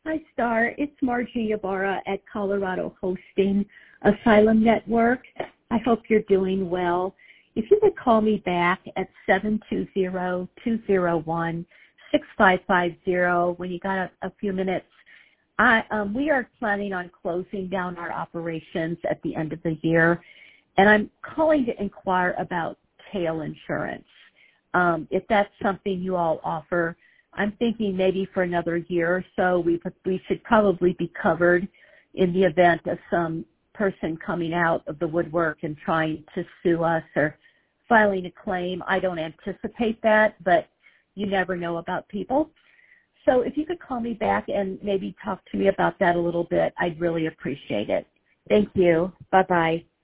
Hi, Star. It's Margie Ibarra at Colorado Hosting Asylum Network. I hope you're doing well. If you could call me back at 720-201-6550 when you got a few minutes. We are planning on closing down our operations at the end of the year, and I'm calling to inquire about tail insurance. If that's something you all offer, I'm thinking maybe for another year or so we should probably be covered in the event of some person coming out of the woodwork and trying to sue us or filing a claim. I don't anticipate that, but you never know about people. So if you could call me back and maybe talk to me about that a little bit, I'd really appreciate it. Thank you. Bye-bye.